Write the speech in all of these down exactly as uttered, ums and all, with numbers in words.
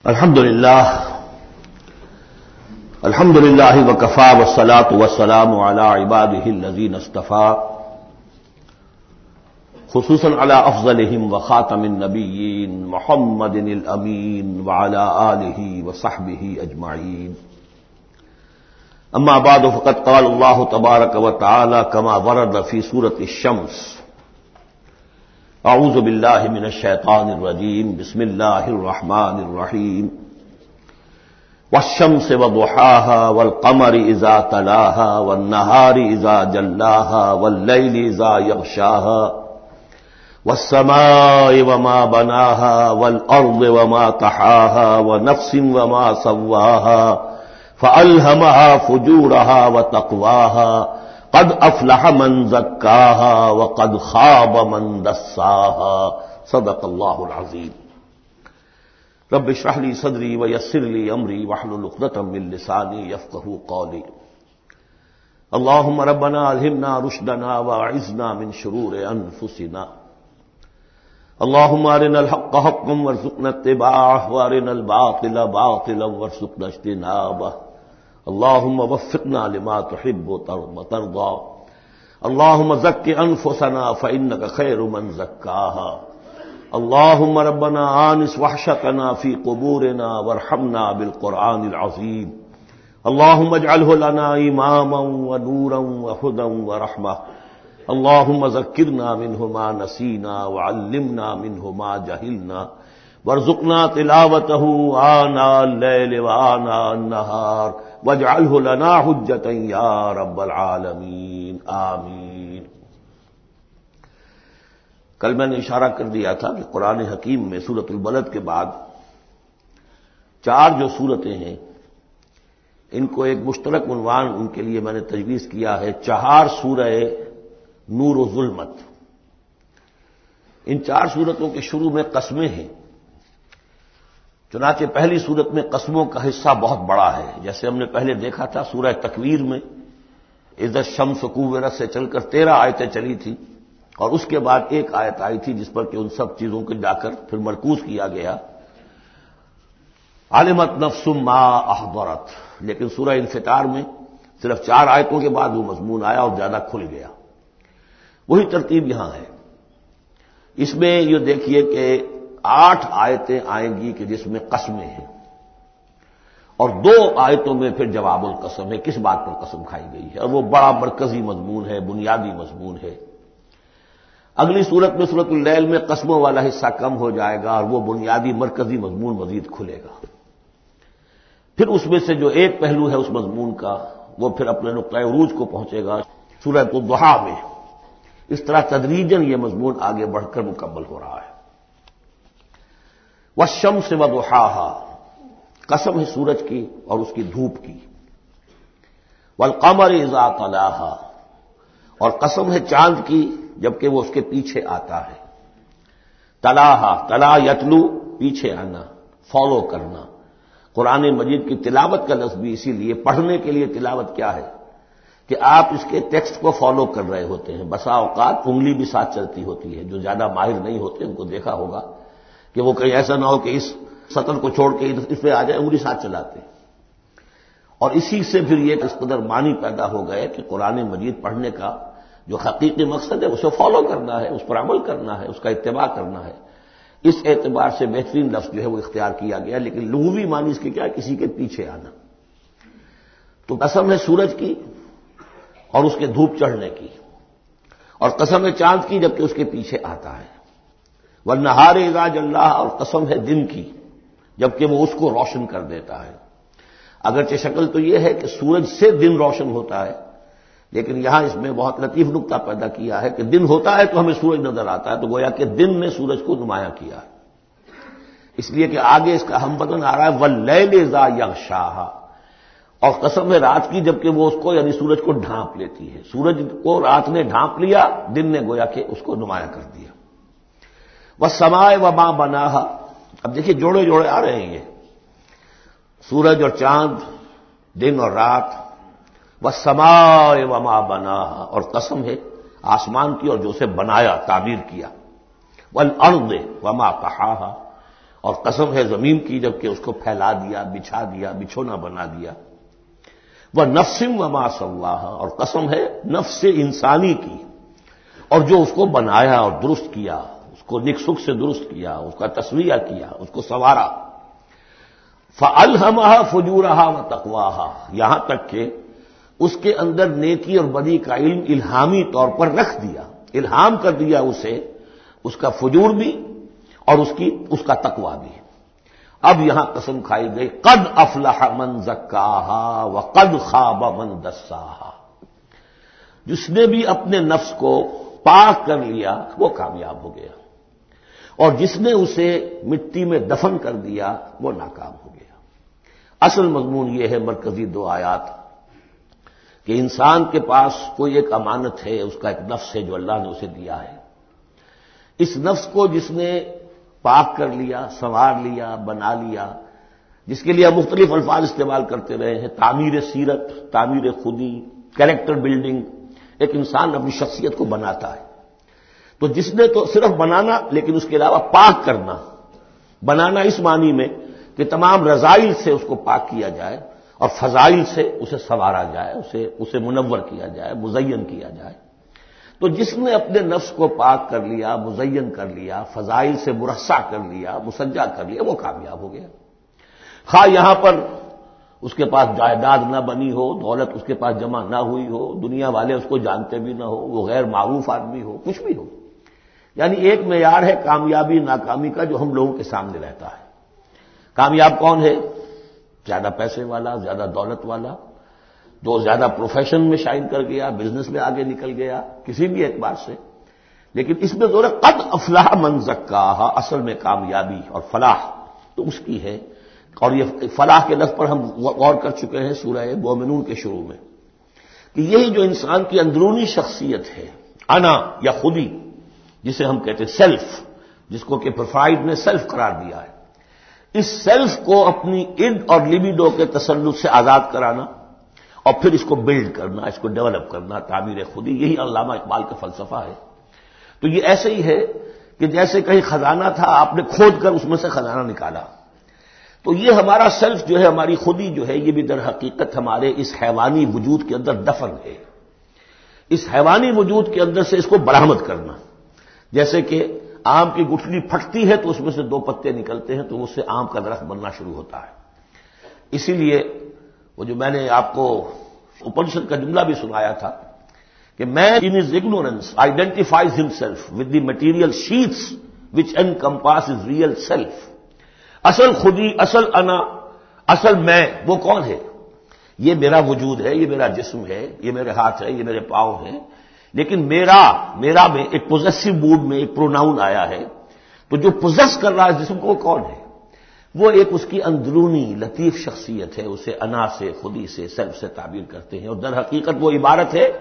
الحمد للہ الحمد للہ وکفا والصلاۃ والسلام علی عبادہ الذین اصطفیٰ خصوصا علی افضلہم وخاتم النبیین محمد الامین وعلی آلہ وصحبہ اجمعین اما بعد فقد قال اللہ تبارک وتعالی کما ورد فی سورۃ الشمس اعوذ باللہ من الشیطان الرجیم بسم اللہ الرحمن الرحیم والشمس وضحاها والقمر اذا تلاها والنهار اذا جلاها والليل اذا يغشاها والسماء وما بناها والارض وما طحاها ونفس وما سواها فألهمها فجورها وتقواها قد افلح من زکاها وقد خاب من دساها صدق اللہ العظیم رب اشرح لي صدری ویسر لي امری واحلل عقدۃ من لسانی یفقهوا قولی اللهم ربنا الہمنا رشدنا واعذنا من شرور انفسنا اللهم ارنا الحق حقا وارزقنا اتباعه وارنا الباطل باطلا وارزقنا اجتنابه اللهم وفقنا لما تحب وترضى اللهم زك انفسنا فانك خير من زكاها اللهم ربنا آنس وحشتنا في قبورنا وارحمنا بالقرآن العظيم اللهم اجعله لنا إماما ونورا وهدى ورحمة اللهم ذكرنا منه ما نسينا وعلمنا منه ما جهلنا وارزقنا تلاوته آناء الليل وآناء النهار واجعله لنا حجة يا رب العالمين آمین۔ کل میں نے اشارہ کر دیا تھا کہ قرآن حکیم میں سورۃ البلد کے بعد چار جو صورتیں ہیں ان کو ایک مشترک عنوان ان کے لیے میں نے تجویز کیا ہے چہار سورہ نور و ظلمت۔ ان چار صورتوں کے شروع میں قسمیں ہیں، چنانچہ پہلی صورت میں قسموں کا حصہ بہت بڑا ہے، جیسے ہم نے پہلے دیکھا تھا سورہ تکویر میں اذا الشمس کورت سے چل کر تیرہ آیتیں چلی تھی اور اس کے بعد ایک آیت آئی تھی جس پر کہ ان سب چیزوں کو جا کر پھر مرکوز کیا گیا علمت نفس ما احضرت، لیکن سورہ انفطار میں صرف چار آیتوں کے بعد وہ مضمون آیا اور زیادہ کھل گیا۔ وہی ترتیب یہاں ہے۔ اس میں یہ دیکھیے کہ آٹھ آیتیں آئیں گی کہ جس میں قسمیں ہیں اور دو آیتوں میں پھر جواب القسم ہے، کس بات پر قسم کھائی گئی ہے، اور وہ بڑا مرکزی مضمون ہے، بنیادی مضمون ہے۔ اگلی صورت میں سورۃ اللیل میں قسموں والا حصہ کم ہو جائے گا اور وہ بنیادی مرکزی مضمون مزید کھلے گا۔ پھر اس میں سے جو ایک پہلو ہے اس مضمون کا وہ پھر اپنے نقطۂ عروج کو پہنچے گا سورۃ الضحیٰ میں۔ اس طرح تدریجاً یہ مضمون آگے بڑھ کر مکمل ہو رہا ہے۔ والشمس وضحاها، قسم ہے سورج کی اور اس کی دھوپ کی۔ والقمر اذا تلاها، اور قسم ہے چاند کی جبکہ وہ اس کے پیچھے آتا ہے۔ تلاها، تلا یتلو، پیچھے آنا، فالو کرنا۔ قرآن مجید کی تلاوت کا لفظ بھی اسی لیے، پڑھنے کے لیے تلاوت کیا ہے کہ آپ اس کے ٹیکسٹ کو فالو کر رہے ہوتے ہیں۔ بسا اوقات انگلی بھی ساتھ چلتی ہوتی ہے، جو زیادہ ماہر نہیں ہوتے ان کو دیکھا ہوگا کہ وہ کہیں ایسا نہ ہو کہ اس سطر کو چھوڑ کے اس پہ آ جائے، انگلی ساتھ چلاتے ہیں۔ اور اسی سے پھر یہ اس قدر معنی پیدا ہو گئے کہ قرآن مجید پڑھنے کا جو حقیقی مقصد ہے اسے فالو کرنا ہے، اس پر عمل کرنا ہے، اس کا اتباع کرنا ہے۔ اس اعتبار سے بہترین لفظ جو ہے وہ اختیار کیا گیا، لیکن لغوی معنی اس کی کیا ہے؟ کسی کے پیچھے آنا۔ تو قسم ہے سورج کی اور اس کے دھوپ چڑھنے کی، اور قسم ہے چاند کی جبکہ اس کے پیچھے آتا ہے۔ والنہار اذا جلاها، اور قسم ہے دن کی جبکہ وہ اس کو روشن کر دیتا ہے۔ اگرچہ شکل تو یہ ہے کہ سورج سے دن روشن ہوتا ہے، لیکن یہاں اس میں بہت لطیف نکتہ پیدا کیا ہے کہ دن ہوتا ہے تو ہمیں سورج نظر آتا ہے، تو گویا کہ دن نے سورج کو نمایاں کیا ہے، اس لیے کہ آگے اس کا ہم بدن آ رہا ہے واللیل اذا یغشاها، اور قسم ہے رات کی جبکہ وہ اس کو یعنی سورج کو ڈھانپ لیتی ہے۔ سورج کو رات نے ڈھانپ لیا، دن نے گویا کہ اس کو نمایاں کر دیا۔ والسماء وما بناها، اب دیکھیے جوڑے جوڑے آ رہے ہیں یہ سورج اور چاند، دن اور رات۔ والسماء وما بناها، اور قسم ہے آسمان کی اور جو اسے بنایا، تعمیر کیا۔ والارض وما طحاها، اور قسم ہے زمین کی جب کہ اس کو پھیلا دیا، بچھا دیا، بچھونا بنا دیا، وہ نفس وما سواہا، اور قسم ہے نفس انسانی کی اور جو اس کو بنایا اور درست کیا، اس کو نک سک سے درست کیا، اس کا تسویہ کیا، اس کو سنوارا۔ فَأَلْهَمَهَا فُجُورَهَا وَتَقْوَاهَا، یہاں تک کہ اس کے اندر نیکی اور بدی کا علم الہامی طور پر رکھ دیا، الہام کر دیا اسے، اس کا فجور بھی اور اس کی اس کا تقویٰ بھی۔ اب یہاں قسم کھائی گئی قد افلح من زکاہا وقد خاب من دساہا، جس نے بھی اپنے نفس کو پاک کر لیا وہ کامیاب ہو گیا، اور جس نے اسے مٹی میں دفن کر دیا وہ ناکام ہو گیا۔ اصل مضمون یہ ہے مرکزی دو آیات کہ انسان کے پاس کوئی ایک امانت ہے، اس کا ایک نفس ہے جو اللہ نے اسے دیا ہے۔ اس نفس کو جس نے پاک کر لیا، سنوار لیا، بنا لیا، جس کے لیے مختلف الفاظ استعمال کرتے رہے ہیں، تعمیر سیرت، تعمیر خودی، کیریکٹر بلڈنگ، ایک انسان اپنی شخصیت کو بناتا ہے۔ تو جس نے تو صرف بنانا، لیکن اس کے علاوہ پاک کرنا، بنانا اس معنی میں کہ تمام رذائل سے اس کو پاک کیا جائے اور فضائل سے اسے سنوارا جائے، اسے اسے منور کیا جائے، مزین کیا جائے۔ تو جس نے اپنے نفس کو پاک کر لیا، مزین کر لیا، فضائل سے مرصع کر لیا، مسجع کر لیا، وہ کامیاب ہو گیا۔ خواہ یہاں پر اس کے پاس جائیداد نہ بنی ہو، دولت اس کے پاس جمع نہ ہوئی ہو، دنیا والے اس کو جانتے بھی نہ ہو، وہ غیر معروف آدمی ہو، کچھ بھی ہو، یعنی ایک معیار ہے کامیابی ناکامی کا جو ہم لوگوں کے سامنے رہتا ہے۔ کامیاب کون ہے؟ زیادہ پیسے والا، زیادہ دولت والا، جو زیادہ پروفیشن میں شائن کر گیا، بزنس میں آگے نکل گیا، کسی بھی اعتبار سے۔ لیکن اس میں زور ہے قد افلح من زکاہا، اصل میں کامیابی اور فلاح تو اس کی ہے۔ اور یہ فلاح کے لفظ پر ہم غور کر چکے ہیں سورہ مومنون کے شروع میں، کہ یہی جو انسان کی اندرونی شخصیت ہے، انا یا خودی، جسے ہم کہتے ہیں سیلف، جس کو کہ پروفائڈ نے سیلف قرار دیا ہے، اس سیلف کو اپنی اڈ اور لیبیڈو کے تسلط سے آزاد کرانا اور پھر اس کو بلڈ کرنا، اس کو ڈیولپ کرنا، تعمیر خودی، یہی علامہ اقبال کا فلسفہ ہے۔ تو یہ ایسے ہی ہے کہ جیسے کہیں خزانہ تھا، آپ نے کھود کر اس میں سے خزانہ نکالا، تو یہ ہمارا سیلف جو ہے، ہماری خودی جو ہے، یہ بھی در حقیقت ہمارے اس حیوانی وجود کے اندر دفن ہے۔ اس حیوانی وجود کے اندر سے اس کو برآمد کرنا، جیسے کہ آم کی گٹھلی پھٹتی ہے تو اس میں سے دو پتے نکلتے ہیں تو اس سے آم کا درخت بننا شروع ہوتا ہے۔ اسی لیے وہ جو میں نے آپ کو اپنشد کا جملہ بھی سنایا تھا کہ man in his ignorance identifies himself with the material sheaths which encompass his real self. اصل خودی، اصل انا، اصل میں وہ کون ہے؟ یہ میرا وجود ہے، یہ میرا جسم ہے، یہ میرے ہاتھ ہے، یہ میرے پاؤں ہیں، لیکن میرا میرا میں ایک پوزیسو موڈ میں ایک پروناؤن آیا ہے، تو جو پوزیس کر رہا ہے جسم کو وہ کون ہے؟ وہ ایک اس کی اندرونی لطیف شخصیت ہے، اسے انا سے، خودی سے، سیلف سے تعبیر کرتے ہیں، اور در حقیقت وہ عبارت ہے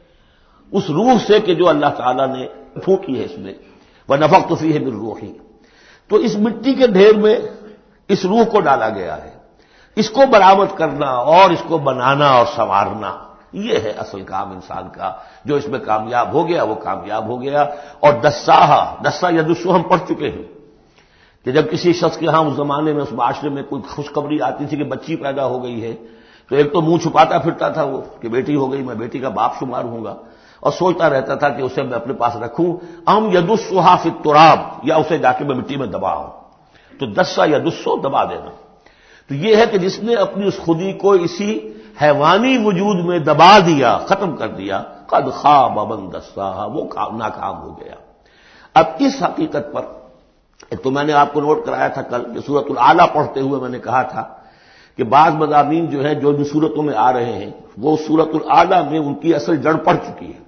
اس روح سے کہ جو اللہ تعالیٰ نے پھونکی ہے اس میں، وَنَفَخْتُ فِيهِ مِن رُوحِي۔ تو اس مٹی کے ڈھیر میں اس روح کو ڈالا گیا ہے، اس کو برآمد کرنا اور اس کو بنانا اور سنوارنا، یہ ہے اصل کام انسان کا۔ جو اس میں کامیاب ہو گیا وہ کامیاب ہو گیا۔ اور دساہا، دسا یدسو ہم پڑھ چکے ہیں کہ جب کسی شخص کے ہاں اس زمانے میں، اس معاشرے میں کوئی خوشخبری آتی تھی کہ بچی پیدا ہو گئی ہے، تو ایک تو منہ چھپاتا پھرتا تھا وہ کہ بیٹی ہو گئی، میں بیٹی کا باپ شمار ہوں گا، اور سوچتا رہتا تھا کہ اسے میں اپنے پاس رکھوں، ام یدسھا فی التراب، یا اسے جا کے میں مٹی میں دباؤں۔ تو دسا یدسو دبا دینا، تو یہ ہے کہ جس نے اپنی اس خودی کو اسی حیوانی وجود میں دبا دیا، ختم کر دیا، قد خاب من دساہا، وہ ناکام ہو گیا۔ اب اس حقیقت پر ایک تو میں نے آپ کو نوٹ کرایا تھا کل کہ سورۃ الاعلیٰ پڑھتے ہوئے میں نے کہا تھا کہ بعض مضامین جو ہیں جو ان صورتوں میں آ رہے ہیں وہ سورۃ الاعلیٰ میں ان کی اصل جڑ پڑ چکی ہے،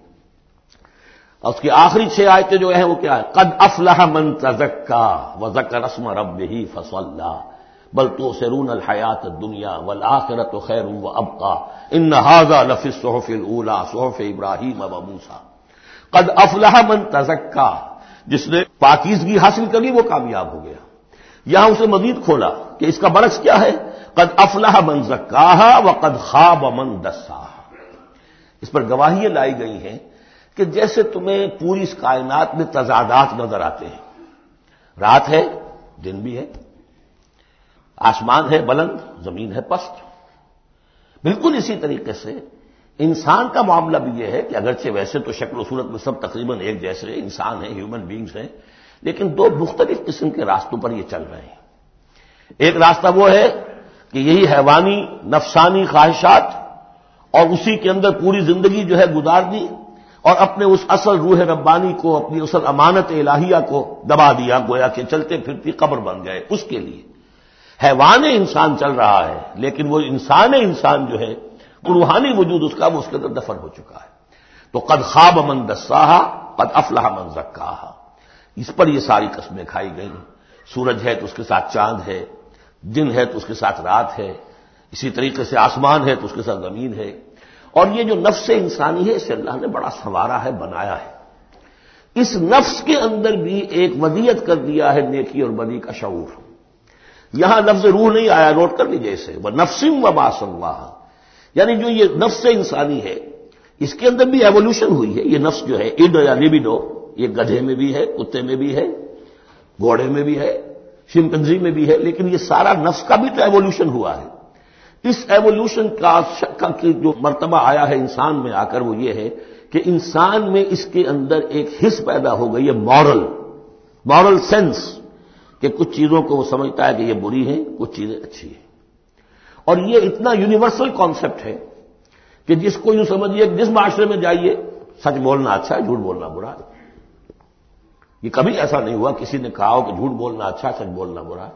اور اس کی آخری چھ آیتیں جو ہیں وہ کیا ہے؟ قد افلح من تزکا وذکر اسم ربہ فصلی بل تؤثرون الحیات الدنیا والآخرۃ خیر وابقی ان ھذا لفی الصحف الاولی صحف ابراہیم وموسیٰ۔ قد افلح من تزکا، جس نے پاکیزگی حاصل کری وہ کامیاب ہو گیا۔ یہاں اسے مزید کھولا کہ اس کا برعکس کیا ہے؟ قد افلح من زکاہا وقد خاب من دساہا۔ اس پر گواہیاں لائی گئی ہیں کہ جیسے تمہیں پوری اس کائنات میں تضادات نظر آتے ہیں، رات ہے، دن بھی ہے، آسمان ہے بلند، زمین ہے پست۔ بالکل اسی طریقے سے انسان کا معاملہ بھی یہ ہے کہ اگرچہ ویسے تو شکل و صورت میں سب تقریباً ایک جیسے انسان ہیں، ہیومن بینگز ہیں، لیکن دو مختلف قسم کے راستوں پر یہ چل رہے ہیں۔ ایک راستہ وہ ہے کہ یہی حیوانی نفسانی خواہشات اور اسی کے اندر پوری زندگی جو ہے گزار دی اور اپنے اس اصل روح ربانی کو، اپنی اصل امانت الہیہ کو دبا دیا، گویا کہ چلتے پھرتی قبر بن گئے۔ اس کے لیے حیوان انسان چل رہا ہے، لیکن وہ انسان انسان جو ہے روحانی وجود اس کا وہ اس کے اندر دفن ہو چکا ہے۔ تو قد خواب من دساہا قد افلح من زکاہا، اس پر یہ ساری قسمیں کھائی گئی۔ سورج ہے تو اس کے ساتھ چاند ہے، دن ہے تو اس کے ساتھ رات ہے، اسی طریقے سے آسمان ہے تو اس کے ساتھ زمین ہے۔ اور یہ جو نفس انسانی ہے اسے اللہ نے بڑا سنوارا ہے، بنایا ہے۔ اس نفس کے اندر بھی ایک ودیت کر دیا ہے نیکی اور بدی کا شعور۔ یہاں لفظ روح نہیں آیا، نوٹ کر لیجیے اسے، وہ نفسم و ما سواہا، یعنی جو یہ نفس انسانی ہے اس کے اندر بھی ایوولوشن ہوئی ہے۔ یہ نفس جو ہے اڈ یا لیبیڈو، یہ گدھے میں بھی ہے، کتے میں بھی ہے، گھوڑے میں بھی ہے، شمپنزی میں بھی ہے، لیکن یہ سارا نفس کا بھی تو ایوولوشن ہوا ہے۔ اس ایوولوشن کا جو مرتبہ آیا ہے انسان میں آ کر وہ یہ ہے کہ انسان میں اس کے اندر ایک حس پیدا ہو گئی ہے، مورل مورل سینس، کہ کچھ چیزوں کو وہ سمجھتا ہے کہ یہ بری ہیں، کچھ چیزیں اچھی ہیں۔ اور یہ اتنا یونیورسل کانسیپٹ ہے کہ جس کو یوں سمجھیے کہ جس معاشرے میں جائیے سچ بولنا اچھا ہے، جھوٹ بولنا برا ہے۔ یہ کبھی ایسا نہیں ہوا کسی نے کہا ہو کہ جھوٹ بولنا اچھا ہے، سچ بولنا برا ہے۔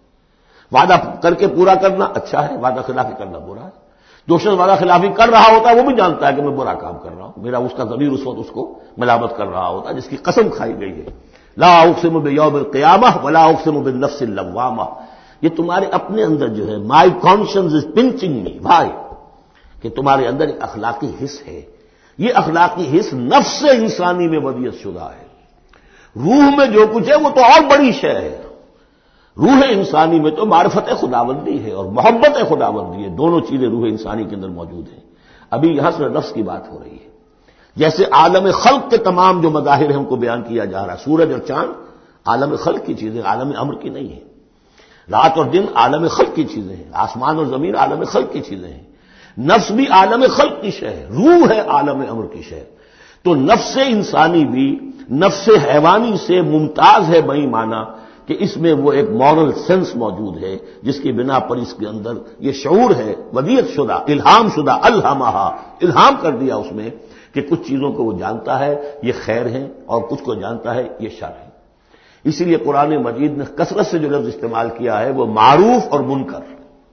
وعدہ کر کے پورا کرنا اچھا ہے، وعدہ خلافی کرنا برا ہے۔ جو شخص وعدہ خلافی کر رہا ہوتا ہے وہ بھی جانتا ہے کہ میں برا کام کر رہا ہوں، میرا اس کا ضمیر اس وقت اس کو ملامت کر رہا ہوتا ہے، جس کی قسم کھائی گئی ہے۔ لا اقسم بیوم القیامہ ولا اقسم بالنفس اللوامہ، یہ تمہارے اپنے اندر جو ہے مائی کانشنس از پنچنگ می بھائی، کہ تمہارے اندر ایک اخلاقی حص ہے۔ یہ اخلاقی حص نفس انسانی میں ودیت شدہ ہے۔ روح میں جو کچھ ہے وہ تو اور بڑی شے ہے۔ روح انسانی میں تو معرفت خداوندی ہے اور محبت خداوندی ہے، دونوں چیزیں روح انسانی کے اندر موجود ہیں۔ ابھی یہاں سے نفس کی بات ہو رہی ہے۔ جیسے عالم خلق کے تمام جو مظاہر ہیں ان کو بیان کیا جا رہا ہے، سورج اور چاند عالم خلق کی چیزیں، عالم امر کی نہیں ہیں۔ رات اور دن عالم خلق کی چیزیں ہیں، آسمان اور زمین عالم خلق کی چیزیں ہیں۔ نفس بھی عالم خلق کی شے ہے، روح ہے عالم امر کی شے۔ تو نفس انسانی بھی نفس حیوانی سے ممتاز ہے بئی معنی کہ اس میں وہ ایک مورل سینس موجود ہے جس کی بنا پر اس کے اندر یہ شعور ہے، ودیت شدہ، الہام شدہ، الہمہا، الہام کر دیا اس میں کہ کچھ چیزوں کو وہ جانتا ہے یہ خیر ہیں اور کچھ کو جانتا ہے یہ شر ہے۔ اسی لیے قرآن مجید نے کثرت سے جو لفظ استعمال کیا ہے وہ معروف اور منکر۔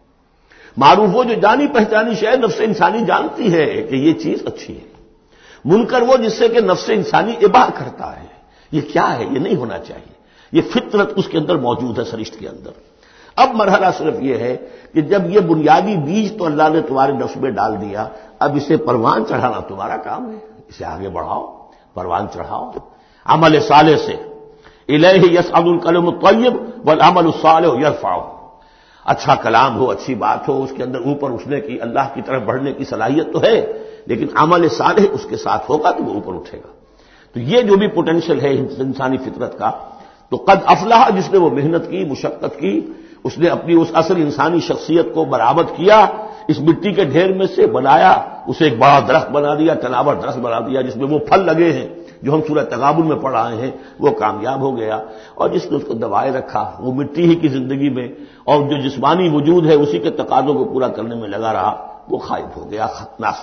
معروف وہ جو جانی پہچانی شے نفس انسانی جانتی ہے کہ یہ چیز اچھی ہے، منکر وہ جس سے کہ نفس انسانی اباح کرتا ہے یہ کیا ہے، یہ نہیں ہونا چاہیے، یہ فطرت اس کے اندر موجود ہے سرشت کے اندر۔ اب مرحلہ صرف یہ ہے کہ جب یہ بنیادی بیج تو اللہ نے تمہارے نفس میں ڈال دیا، اب اسے پروان چڑھانا تمہارا کام ہے، اسے آگے بڑھاؤ، پروان چڑھاؤ عمل صالح سے۔ الیہ یصعد الکلم الطیب والعمل الصالح یرفعہ، اچھا کلام ہو، اچھی بات ہو، اس کے اندر اوپر اٹھنے کی، اللہ کی طرف بڑھنے کی صلاحیت تو ہے، لیکن عمل صالح اس کے ساتھ ہوگا تو وہ اوپر اٹھے گا۔ تو یہ جو بھی پوٹینشیل ہے انسانی فطرت کا، تو قد افلح جس نے وہ محنت کی، مشقت کی، اس نے اپنی اس اصل انسانی شخصیت کو برآمد کیا، اس مٹی کے ڈھیر میں سے بنایا، اسے ایک بڑا درخت بنا دیا، تناور درخت بنا دیا جس میں وہ پھل لگے ہیں جو ہم سورہ تغابن میں پڑھ رہے ہیں، وہ کامیاب ہو گیا۔ اور جس نے اس کو دبائے رکھا وہ مٹی ہی کی زندگی میں اور جو جسمانی وجود ہے اسی کے تقاضوں کو پورا کرنے میں لگا رہا، وہ غائب ہو گیا، ناس۔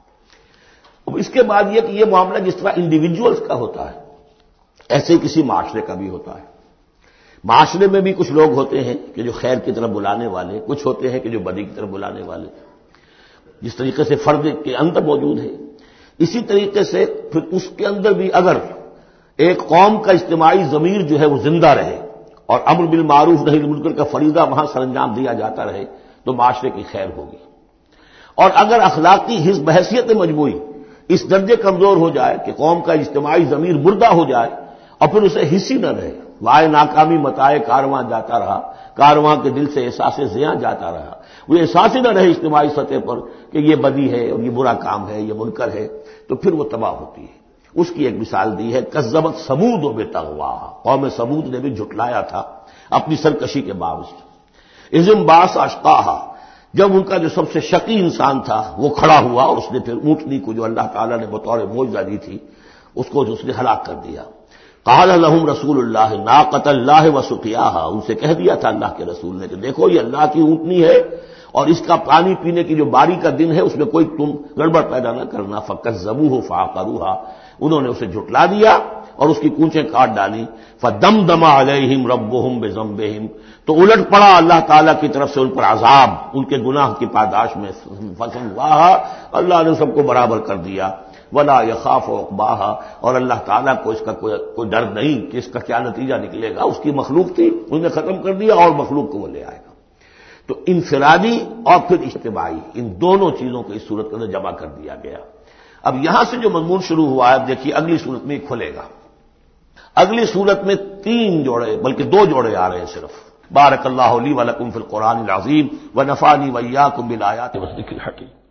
اب اس کے بعد یہ کہ یہ معاملہ جس طرح انڈیویجولز کا ہوتا ہے ایسے ہی کسی معاشرے کا بھی ہوتا ہے۔ معاشرے میں بھی کچھ لوگ ہوتے ہیں کہ جو خیر کی طرف بلانے والے، کچھ ہوتے ہیں کہ جو بدی کی طرف بلانے والے، جس طریقے سے فرد کے اندر موجود ہے اسی طریقے سے پھر اس کے اندر بھی اگر ایک قوم کا اجتماعی ضمیر جو ہے وہ زندہ رہے اور امر بالمعروف نہی عن المنکر کا فریضہ وہاں سر انجام دیا جاتا رہے تو معاشرے کی خیر ہوگی۔ اور اگر اخلاقی حزب بحیثیت مجموعی اس درجے کمزور ہو جائے کہ قوم کا اجتماعی ضمیر مردہ ہو جائے اور پھر اسے حص ہی نہ رہے، وائے ناکامی متائے کارواں جاتا رہا، کارواں کے دل سے احساس زیاں جاتا رہا، وہ احساس ہی نہ رہے اجتماعی سطح پر کہ یہ بدی ہے اور یہ برا کام ہے، یہ منکر ہے، تو پھر وہ تباہ ہوتی ہے۔ اس کی ایک مثال دی ہے، کذبت ثمود بطغواہا، قوم ثمود نے بھی جھٹلایا تھا اپنی سرکشی کے باوجود۔ اذم باس اشقاہا، جب ان کا جو سب سے شقی انسان تھا وہ کھڑا ہوا اور اس نے پھر اونٹنی کو جو اللہ تعالیٰ نے بطور معجزہ دی تھی اس کو اس نے ہلاک کر دیا۔ قال لهم رسول اللہ ناقۃ اللہ وسقیاہا، ان سے کہہ دیا تھا اللہ کے رسول نے کہ دیکھو یہ اللہ کی اونٹنی ہے اور اس کا پانی پینے کی جو باری کا دن ہے اس میں کوئی تم گڑبڑ پیدا نہ کرنا۔ فکذبوہ فعقروہا، انہوں نے اسے جھٹلا دیا اور اس کی کونچیں کاٹ ڈالی۔ فدمدم علیہم ربہم بذنبہم، تو الٹ پڑا اللہ تعالیٰ کی طرف سے ان پر عذاب ان کے گناہ کی پاداش میں، فسواہا، اللہ نے سب کو برابر کر دیا۔ ولا یخاف عقباہا، اور اللہ تعالیٰ کو اس کا کوئی کوئی ڈر نہیں کہ اس کا کیا نتیجہ نکلے گا، اس کی مخلوق تھی اس نے ختم کر دیا اور مخلوق کو وہ لے آئے گا۔ تو انفرادی اور پھر اجتماعی، ان دونوں چیزوں کو اس صورت کے اندر جمع کر دیا گیا۔ اب یہاں سے جو مضمون شروع ہوا ہے اب دیکھیے اگلی صورت میں کھلے گا۔ اگلی صورت میں تین جوڑے بلکہ دو جوڑے آ رہے ہیں صرف۔ بارک اللہ لی ولکم فی القرآن العظیم ونفعنی وإیاکم بالآیات والذکر الحکیم۔